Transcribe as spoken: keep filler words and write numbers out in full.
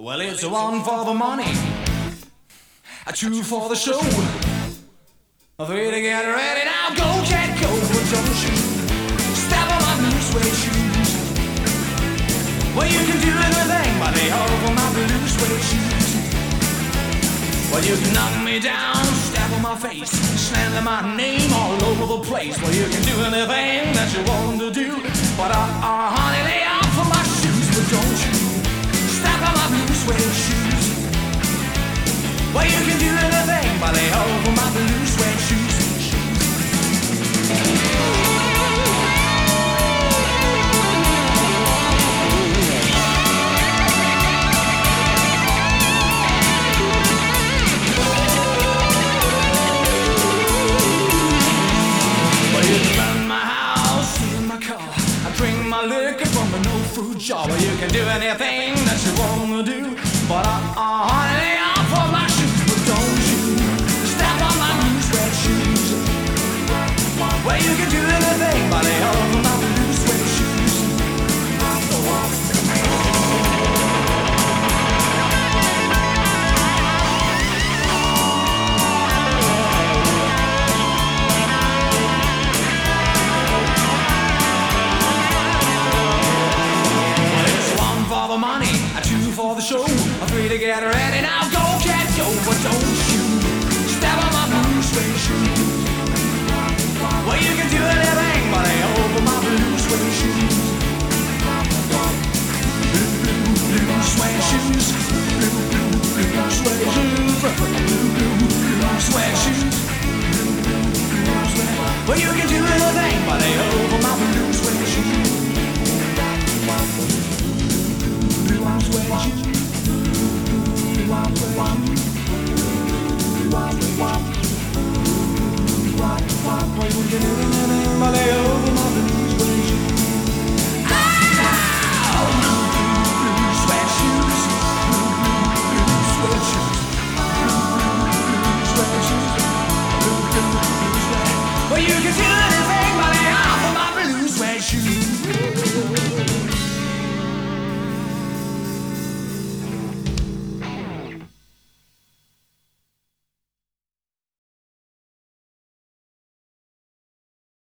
Well, it's a one for the money, a two for the show, a three to get ready. Now go, cat, go, but don't you step on my blue suede shoes. Well, you can do anything but they over my blue suede shoes. Well, you can knock me down, step on my face, slander my name all over the place. Well, you can do anything that you want to do, but uh, uh, honey, lay off of my shoes, but don't you step on my blue suede shoes. Well, you can do anything but lay over my blue suede shoes. Liquor from an old fruit jar. Well, you can do anything that you wanna do, but uh, uh, honey, lay off of my shoes, but don't you step on my blue suede shoes. Well, you can do anything but lay off of my blue suede shoes. Money, a two for the show, a three to get ready. Now go, cat, go, but don't you step on my blue suede shoes. Well, you can do anything but lay over my blue suede shoes.